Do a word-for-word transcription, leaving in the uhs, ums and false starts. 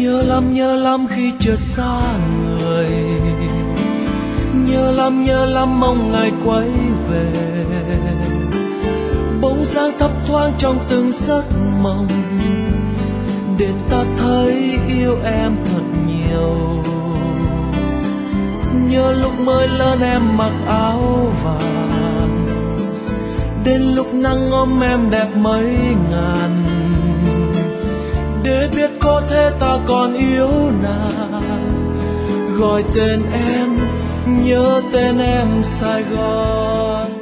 Nhớ lắm nhớ lắm khi chưa xa người, nhớ lắm nhớ lắm mong ngày quay về. Bóng dáng thấp thoáng trong từng giấc mộng, để ta thấy yêu em thật nhiều. Nhớ lúc mới lớn em mặc áo vàng, đến lúc nắng ôm em đẹp mấy ngàn. Để biết có thế ta còn yêu nàng, gọi tên em, nhớ tên em Sài Gòn.